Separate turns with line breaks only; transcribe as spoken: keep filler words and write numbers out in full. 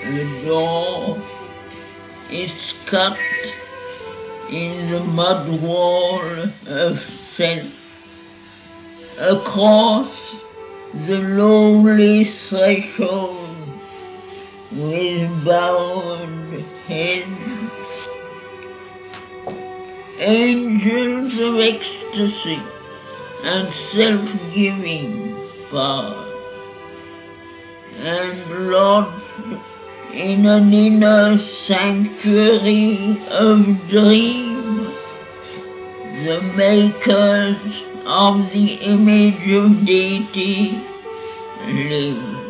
The door is cut in the mud wall of self. Across the lonely threshold with bowed head, angels of ecstasy and self-giving pass, and lodged in an inner sanctuary of dream, the makers of the image of deity live.